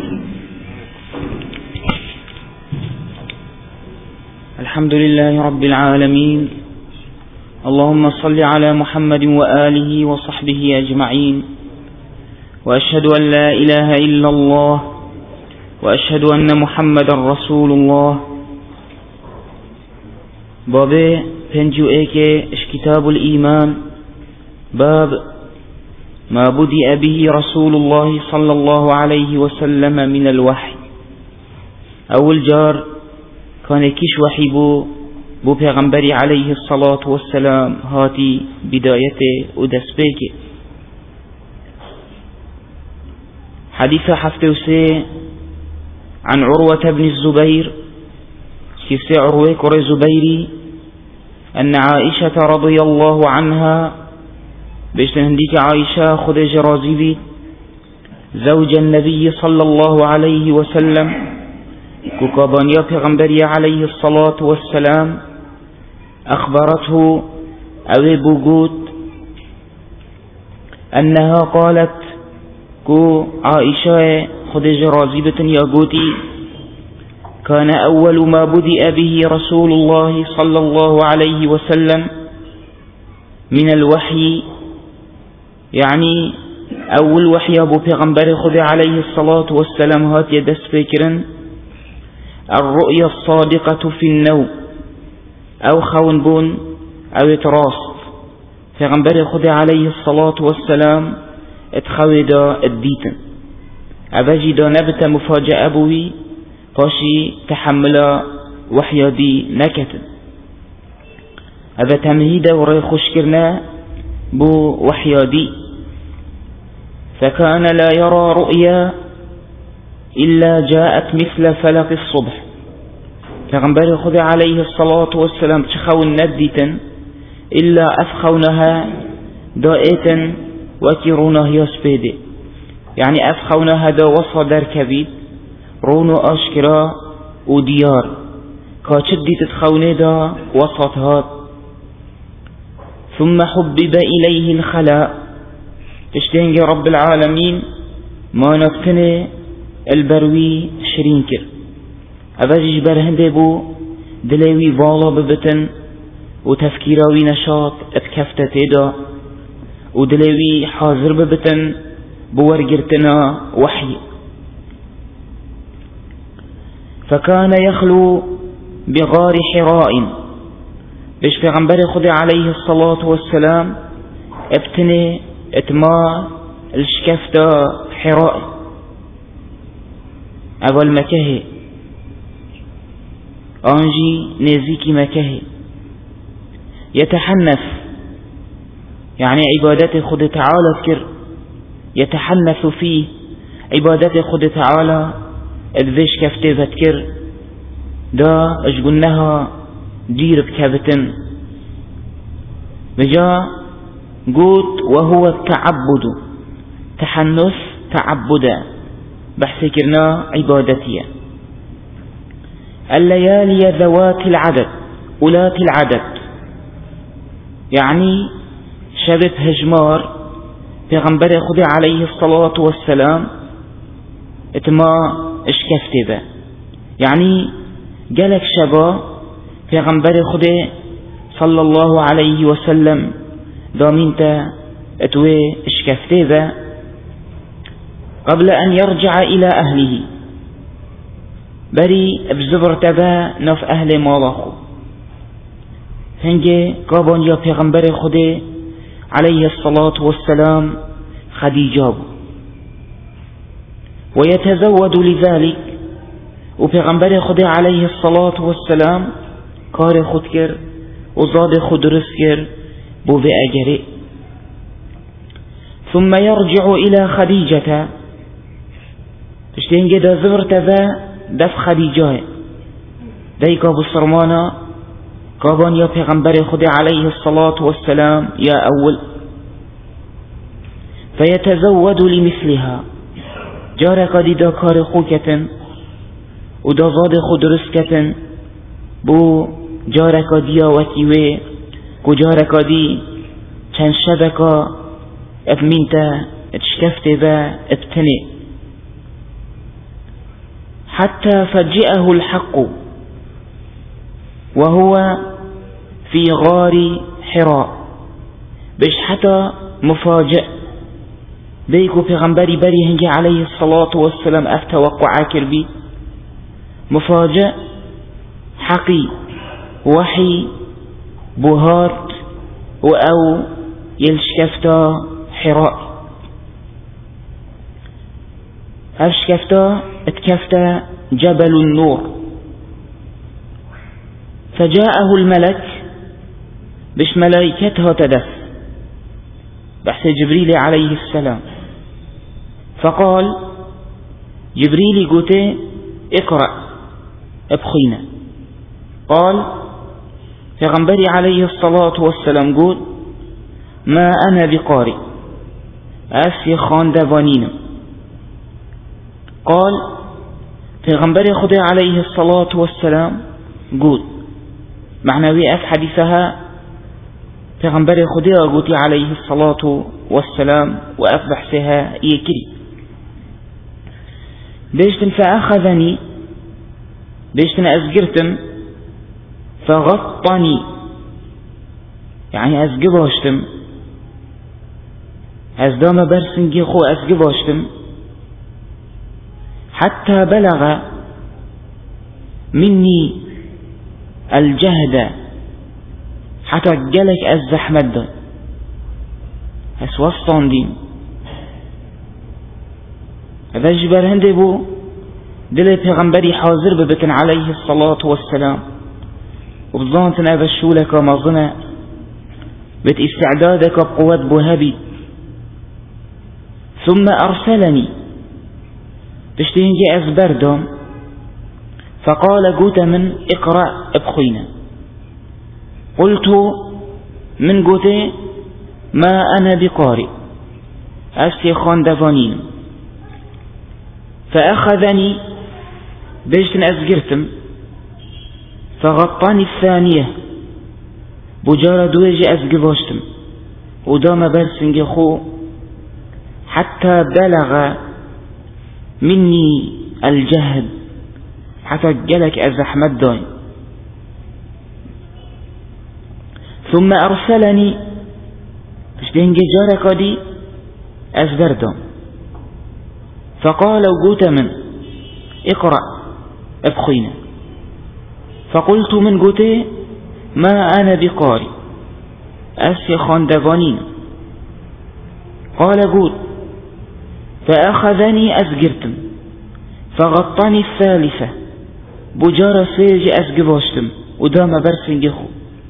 الحمد لله رب العالمين. اللهم صل على محمد وآله وصحبه أجمعين، وأشهد أن لا إله إلا الله، وأشهد أن محمد رسول الله. باب پنجو اش كتاب الإيمان، باب ما بدأ به رسول الله صلى الله عليه وسلم من الوحي. أول جار كان كيش وحي بو پیغمبری عليه الصلاة والسلام هاتي بدايته ودسبيك. حديث حفتوسي عن عروة بن الزبير، كيف عروة كري زبيري، أن عائشة رضي الله عنها بيشتهنديك عائشة خدج رازيبي زوج النبي صلى الله عليه وسلم كوكابانيا پیغمبري عليه الصلاة والسلام أخبرته أبي بوجود أنها قالت كو عائشة خدج رازيبة ياغوتي كان أول ما بدأ به رسول الله صلى الله عليه وسلم من الوحي، يعني أول وحي أبو پیغمبر خد عليه الصلاة والسلام هات يدس فكرا الرؤيا الصادقة في النوم، أو خون بون أو اتراص پیغمبر خد عليه الصلاة والسلام اتخودا الديتن أبجي دا نبت مفاجأة بوي قاشي تحمل وحي دي نكتن أبا تمهيد وري خشكرنا بو وحي دي. فكان لا يرى رؤيا إلا جاءت مثل فلق الصبح. فغنبري خذ عليه الصلاة والسلام تخون نديتا إلا أفخونها دائتا وكرونها يسبيدي، يعني أفخونها دا وصدر كبيد رونو أشكرا وديار كاشدي تتخوني دا وسطهات. ثم حبب إليه الخلاء، تشتهنج رب العالمين ما نبتني البروي شرينكر أبجيج برهنده بو دلوي بالا ببتن وتفكيراوي نشاط اتكفتت دا ودلوي حاضر ببتن بورقرتنا وحي. فكان يخلو بغار حراء، بيش پیغمبر خدا عليه الصلاة والسلام ابتني اتما الشكفتا حراء اول مكه انجي نزيكي مكه يتحنث، يعني عبادات خدا تعالى كر يتحنث فيه عبادات خدا تعالى ادفش كفته بتكر دا اجقنها دير بكبتن بجا قوت وهو التعبد، تحنث تعبدا بحث كرنا عبادتيا. الليالي ذوات العدد أولات العدد، يعني شبه هجمار پیغمبر خدا عليه الصلاة والسلام اتما اشكفتبه، يعني جالك شبا پیغمبر خدا صلى الله عليه وسلم دامنت اتوي اشكفتبه قبل أن يرجع إلى أهله، بري بزبر تبا نف أهل مالاخو هنجي قابان يا پیغمبر خدا عليه الصلاة والسلام خديجة، ويتزود لذلك وبيغمبر خدا عليه الصلاة والسلام كار خود كر وزاد خود رس كر بو بأجره. ثم يرجع إلى خديجة، تشتين جدا زبر تبا دف خديجة دايكا بصرمانا قابان يا پیغمبر خدا عليه الصلاة والسلام يا أول، فيتزود لمثلها جارك دي دا كار خوكة ودا زاد خود رسكة بو جارك ديا وكيوه كو جارك دي چند شبكا اتمينتا اتشكفت با اتتني. حتى فجأه الحق وهو في غار حراء. بش حتى مفاجئ بيكو پیغمبری بری هنگی علیه الصلاة والسلام افتوقع کربی مفاجئ حقي وحي بهات أو يلشكفتا حراء. أشكفتا اتكفتا جبل النور. فجاءه الملك بش ملائكتها تدف بحث جبريل عليه السلام. فقال جبريل قوتي اقرأ ابخينا. قال پیغمبر عليه الصلاة والسلام قول ما أنا بقارئ أسي خاندوانين. قال پیغمبر خدا عليه الصلاة والسلام قول معنوي أف حديثها پیغمبر خدا قوتي عليه الصلاة والسلام وأف بحثها يكري بيشتن فأخذني بيشتن أزقرتم فغطني يعني أزقباشتم أزدام برسنجي خو أزقباشتم حتى بلغ مني الجهد حتى جلك الزحمد أسوصان دين هذا جبر هندي بو دل پیغمبری حاضر ببتن عليه الصلاة والسلام وبظانتن أبشولك ومظنة بت استعدادك بقوة بوهبي. ثم أرسلني تشتهنجي أزبردهم فقال قوت من اقرأ ابخينا. قلت من قوت ما أنا بقارئ أسي خاندوانين. فأخذني بيشتن أزقرتم فغطاني الثانية بجارة دويجي أزقباشتم ودام برسنجي خو حتى بلغ مني الجهد حتى جلك أزحمد داين. ثم أرسلني بشتهنجي جارة قدي أزبردم فقال وقوت من اقرأ ابخينا. فقلت من قوتي ما أنا بقارئ أسي خاندوانين. قال قوت فأخذني أزقرتم فغطاني الثالثة بجارة سيجي أزقباشتم ودام برسنجخو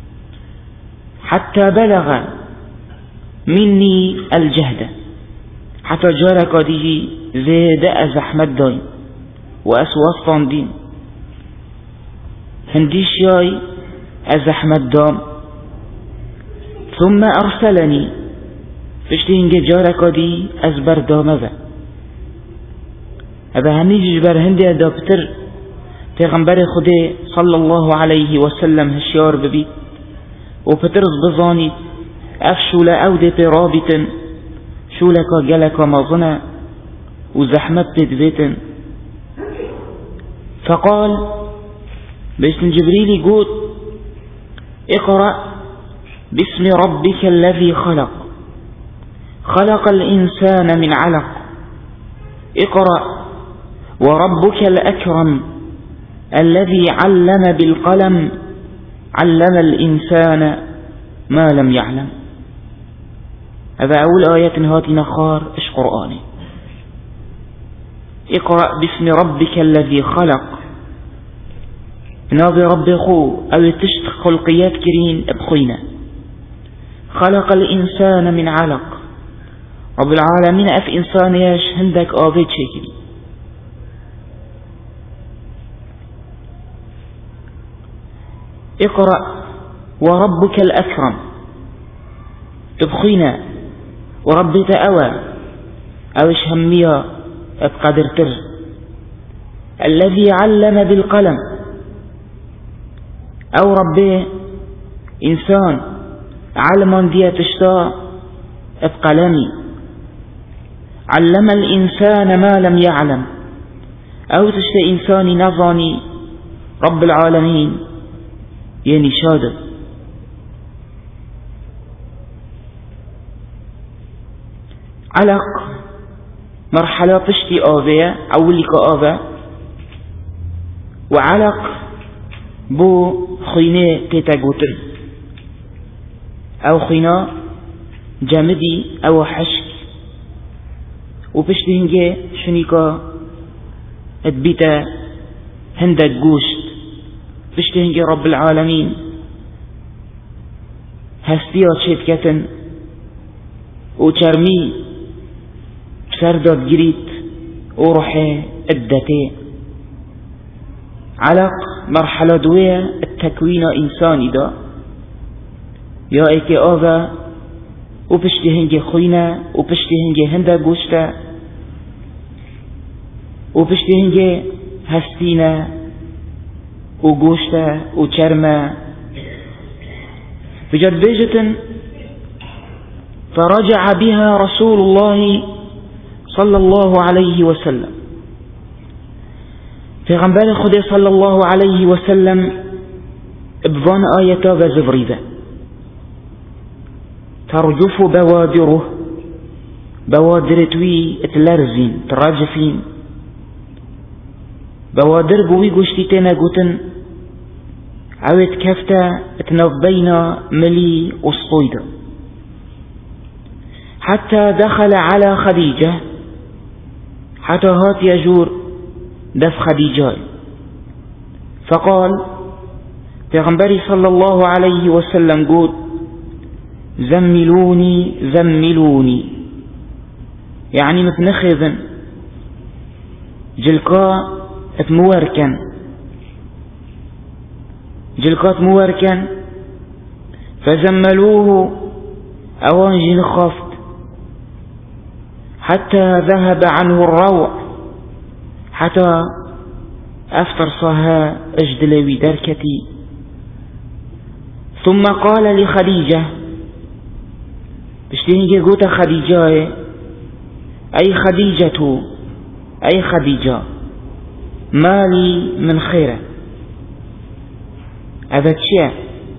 حتى بلغ مني الجهد حتى جارة قديه زيد أزحمد داين وأسوصان دين هنديش ياي أزحمد دام. ثم أرسلني فشتهنجي جارة قدي أزبر دامذا هذا هنيجي جبر هندي أدابتر پیغمبر خدا صلى الله عليه وسلم هشيار ببيت وبترز بظاني أفشولا أودي برابطن شولك جلك مظنة وزحمت بيتن. فقال باسم جبريل يقول اقرأ باسم ربك الذي خلق الإنسان من علق. اقرأ وربك الأكرم الذي علم بالقلم علم الإنسان ما لم يعلم. هذا أول آية هاتي نخار إيش قرآني. اقرأ باسم ربك الذي خلق ناظر ربي خو أو تشت خلقيات كرين ابخينا. خلق الإنسان من علق رب العالمين أف إنسان ياش هندك آبيت شكري. اقرأ وربك الأكرم ابخينا وربي تأوى أوش همية بقدر تر الذي علم بالقلم أو ربي إنسان علما دي تشتاء بقلمي علم الإنسان ما لم يعلم او تشت انساني نظاني رب العالمين يعني شادر. علق مرحلة تشتي آذية أولي كآذى، وعلق بو خينة تتاقوتن أو خينة جامدي أو حشك، وبشتي هنجي شنيكا ادبيتا هندك قوشت بشتي هنجي رب العالمين هستيات شتكتن وچرمي سردت جريت وروحي ادتي. علق مرحلة دوية التكوين إنساني دا يا ايكي آغا وبشتي هنجي خوينة وبشتي هنجي هندا قوشتا وبشتي هنجي هستينة وقوشتا وچرمة بجد بيجتن. فرجع بها رسول الله صلى الله عليه وسلم، في غنبال خدي صلى الله عليه وسلم ابضان آية وزبريدة ترجف بوادره، بوادر توي اتلرزين تراجفين، بوادر بوي قشتتنا قتن عوت كفتا اتنبينا ملي أسطويدا، حتى دخل على خديجة، حتى هات يجور دف خديجة، فقال پیغمبر صلى الله عليه وسلم قول زملوني زملوني، يعني متنخذن جلقاء موركن، جلقات موركن، فزملوه أوانجن خافت حتى ذهب عنه الروع، حتى أفتر صها أجدلوي دركتي. ثم قال لخديجة بشتيني قوت خديجة أي خديجة أي خديجة ما لي من خير هذا الشيء،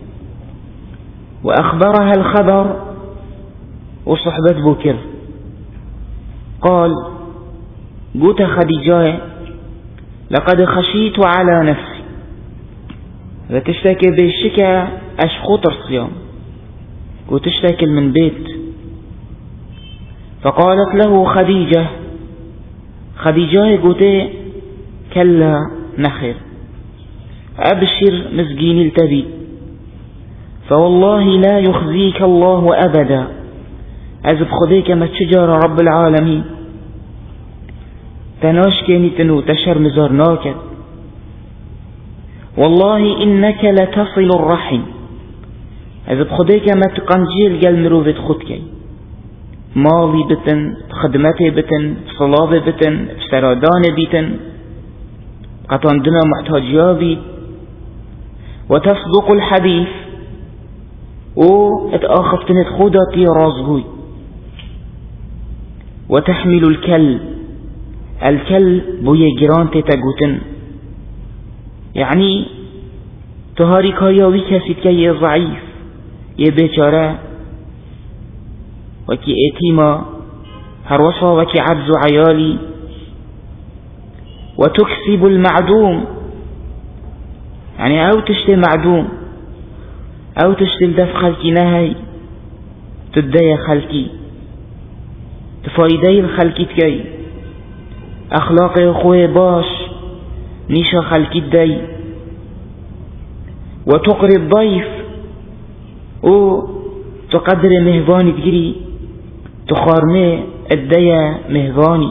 وأخبرها الخبر وصحبة بكر. قال قوت خديجة لقد خشيت على نفسي، وتشتكي بالشكا أشخوط الصيام وتشتكي من بيت. فقالت له خديجة قوت كلا نخير أبشر مسجين التبي، فوالله لا يخزيك الله أبدا، أزب خديك ما تشجر رب العالمين تناش كيني تنو تشر مزارناك، والله إنك لتصل الرحم، أزب خديك ما تقنجيل قال مروفة خدك مالي بتن خدمتي بتن صلابة بتن سرادان بتن قطان دنا محتاجيابي، وتصدق الحديث واتآخفتن خودتي رازقوي، وتحمل الكل بويا جيران تتقوتن، يعني تهاري كاياوي كسيد كي ضعيف يبيشاره وكي اتيما هروسا وكي عبز عيالي، وتكسب المعدوم، يعني او تشتي معدوم او تشتي الدف خلقي نهي تدي خلقي تفايدي الخلقي تكي اخلاقي اخوي باش نيشا خلقي الدي، وتقري الضيف او تقدر مهباني تجري تخارمي الديا مهباني،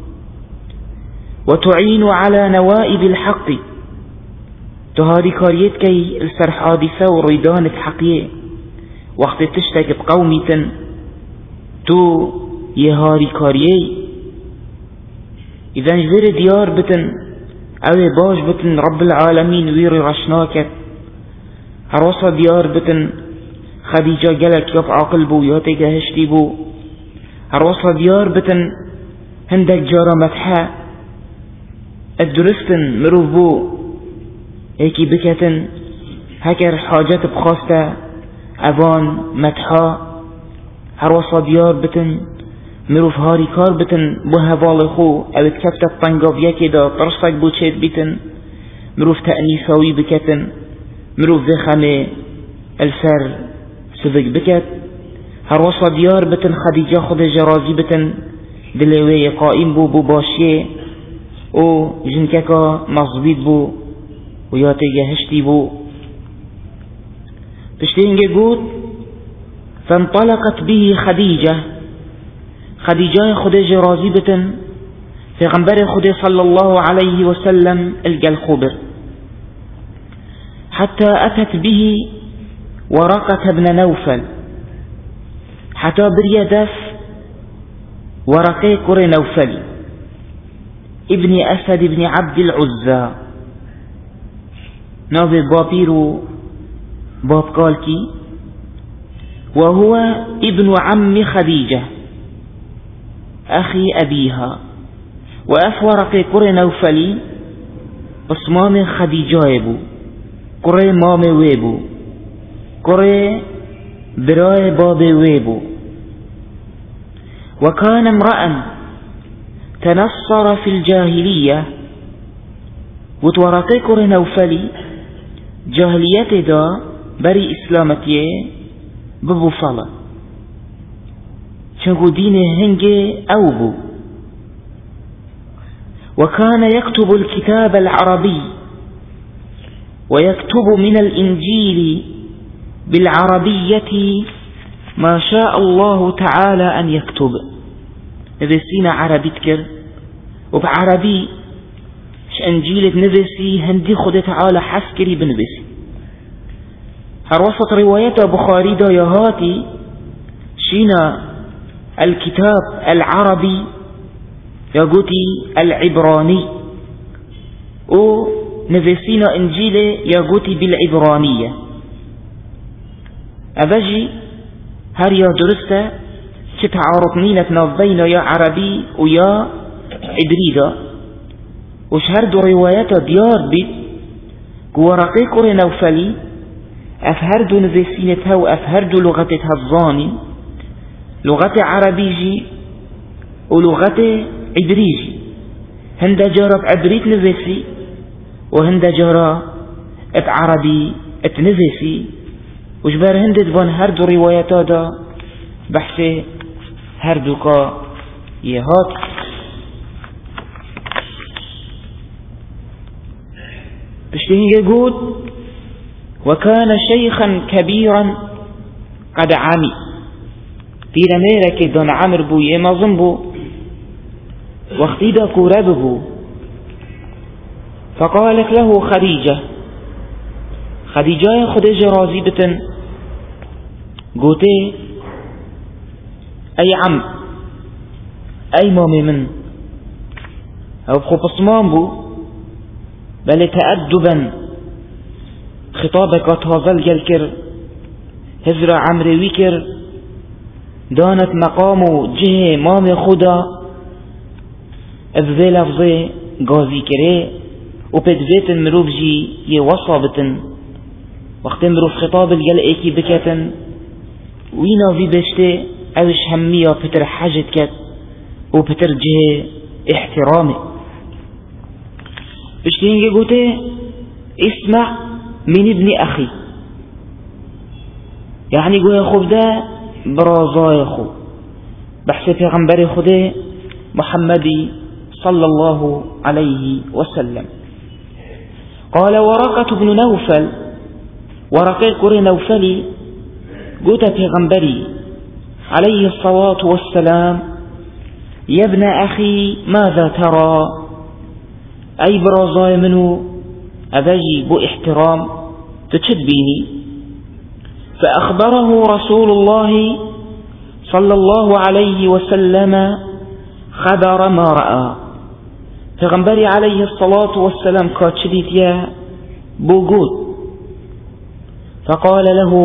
وتعين على نوائب الحق تهاري كاريت كي السرح حادثة وريدان حقية، وقت تشتك بقومة تو يهاري كاريي، إذا نجبر ديار بتن أو باش بتن رب العالمين ويري رشناك هروسا ديار بتن خديجة قالت يف عقل بو ياتي جهشتي بو، هروسا ديار بتن هندك جارة متحا الدرستن مروف بو هيكي بكتن هكر حاجات بخاسته اوان مدحا هروسا ديار بتن مروف هاري كار بتن بو هوال خو او اتكبت الطنقاوية كدا ترسك بو تشيد بتن مروف تأنيساوي بكتن مروف ذخمي السر سفق بكت هروسا ديار بتن خديجة خود جرازي بتن دلوي قائم بو باشيه او جنككا مصبيط بو وياتي هشتي بو تشتينجي قود فانطلقت به خديجة خود جرازي بتن في غنبر خود صلى الله عليه وسلم الجل خبر حتى أتت به ورقة بن نوفل حتى بريدف ورقي كر نوفل ابن أسد بن عبد العزى نوفي بابيرو باب قالكي وهو ابن عم خديجة أخي أبيها وأفورق كر نوفلي أصمام خديجة يبو كر مام ويبو كر براي باب ويبو وكان امرأ تنصر في الجاهلية وتورقي كر نوفلي جاهلية دا بري إسلامتيه ببو فلا شنكو دين هنجي أو بو وكان يكتب الكتاب العربي ويكتب من الإنجيل بالعربية ما شاء الله تعالى أن يكتب نفسينا عربي تكر وبعربي إنجيل نفسي هندي خد تعالى حسكري بنفسي هروسط رواية بخاري دا يهاتي شينا الكتاب العربي يقولي العبراني و نفسينا إنجيل يقولي بالعبرانية أبجي هر يا درسته كتعارضني نتنظين يا عربي ويا عبريدا وش هردو روايات ديار بيت ورقي كر نوفلي أفهردو نفسينتها وأفهردو لغتها الظاني لغة عربيجي ولغة عبريجي هند جارة عبريت نفسي وهند جارة عربي نفسي وجبار هند دبان هردو روايات دا بحث هردو كا يهات بشتهين يقول وكان شيخا كبيرا قد عمي تيرا ميرك دون عمر بو يمازن بو واختيدا كوراب بو فقالت له خديجة خديجة رازي بتن قوتي أي عم أي مامي من أو بخو بصمان بو بل تأدبا خطابك تهزل جلكر هزر عمري ويكر دانت مقامو جه مام خدا افذي لفظي قاضي كري وبدفيت مروف جي يوصابتن وقت مروف خطاب الجل ايكي بكتن وينا في بشتي اوش همية بتر حاجت كت وبتر جه احترامي بشتينجي قوتي اسمع من ابن أخي يعني قوي خب ده برازاي خو بحث پیغمبر خده محمدي صلى الله عليه وسلم قال ورقة بن نوفل ورقي قر نوفلي قوت پیغمبري عليه الصلاة والسلام يا ابن أخي ماذا ترى أي برازاي منه أبجي بو احترام تشد بيني فأخبره رسول الله صلى الله عليه وسلم خبر ما رأى فغنبري عليه الصلاة والسلام كاتشديت يا بوجود فقال له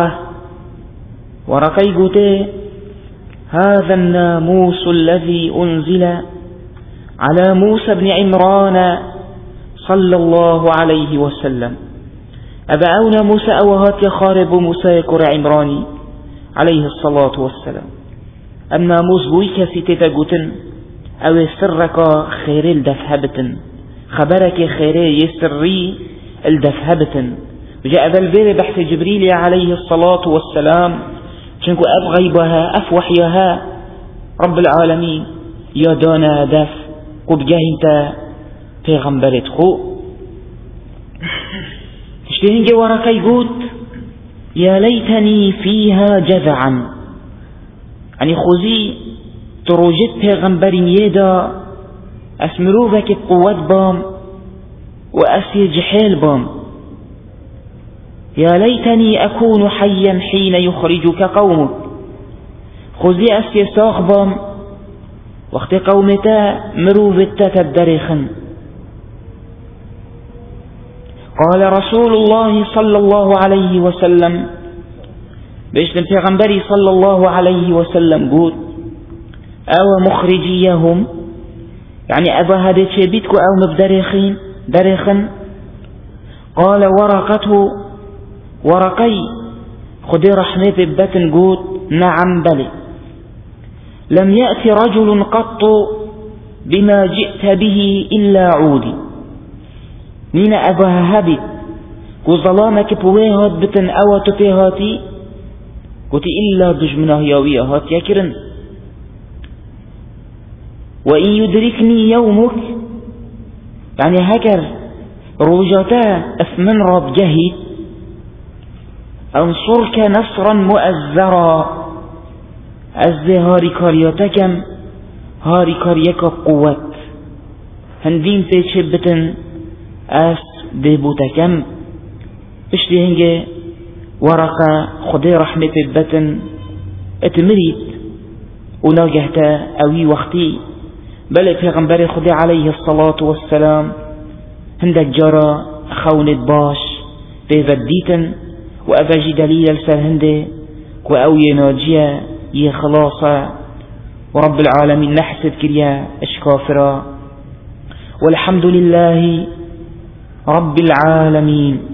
ورقي قوتي هذا الناموس الذي أنزل على موسى بن عمران صلى الله عليه وسلم. أبعونا موسى أوهات يخارب موسى يكور عمراني عليه الصلاة والسلام. أما موسى في تتقوتن أو سرك خير الدفهبتن خبرك خير يسري الدفهبتن. وجاء بالبير بحث جبريل عليه الصلاة والسلام شنكو أبغيبها أفوحيها رب العالمين يا دانا دف قبجهنت پیغمبرت خو تشتهين جوارك يقول يا ليتني فيها جذعا يعني خوزي تروجت پیغمبرين يدا اسمروفك بقوة بام وأسي جحيل بام. يا ليتني أكون حيا حين يخرجك قومك خوزي أسي ساق بام وقت قومتا مروفتا تدرخن. قال رسول الله صلى الله عليه وسلم بيشتم پیغمبري صلى الله عليه وسلم قول أو مخرجيهم يعني أبا هذا شبيتك أو مبدرخين درخن. قال ورقي خدي رحمة ببتن قول نعم بلي لم يأتي رجل قط بما جئت به إلا عودي نين أباها هبت وظلامك بويهات بتن أو تبيهاتي قلت إلا دجمناه ياويهات يكرن. وإن يدركني يومك يعني هكر روجتا أثمن رب جهد أنصرك نصرا مؤزرا أزدي هاري كارياتكم هاري كاريك قوة هندين تشبتن أس ديبوتكم اشتي هنجي ورقة خدي رحمة البتن اتمريد وناجهتا اوي وقتي بل پیغمبر خدي عليه الصلاة والسلام هندك جارا خونت باش بيفديتن وأفاجي دليل السر هنده وأوي ناجية يخلاصا ورب العالمين نحسد كريا اشكافرا والحمد لله رب العالمين.